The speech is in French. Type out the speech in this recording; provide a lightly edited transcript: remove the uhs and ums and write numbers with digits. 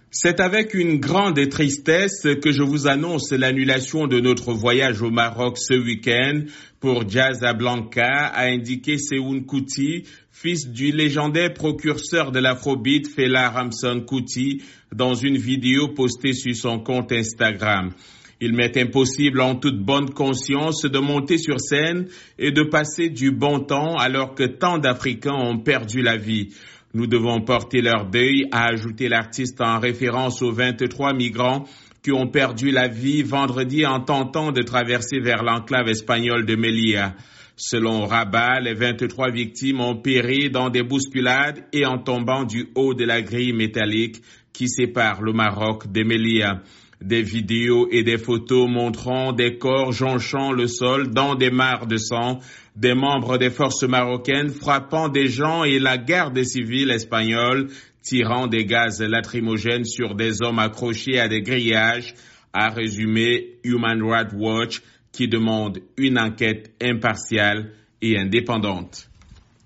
C'est avec une grande tristesse que je vous annonce l'annulation de notre voyage au Maroc ce week-end pour Casablanca, a indiqué Seun Kuti, fils du légendaire précurseur de l'afrobeat Fela Ramson Kuti, dans une vidéo postée sur son compte Instagram. Il m'est impossible en toute bonne conscience de monter sur scène et de passer du bon temps alors que tant d'Africains ont perdu la vie. Nous devons porter leur deuil, a ajouté l'artiste en référence aux 23 migrants qui ont perdu la vie vendredi en tentant de traverser vers l'enclave espagnole de Melilla. Selon Rabat, les 23 victimes ont péri dans des bousculades et en tombant du haut de la grille métallique qui sépare le Maroc de Melilla. Des vidéos et des photos montrant des corps jonchant le sol dans des mares de sang, des membres des forces marocaines frappant des gens et la garde civile espagnole tirant des gaz lacrymogènes sur des hommes accrochés à des grillages, a résumé Human Rights Watch, qui demande une enquête impartiale et indépendante.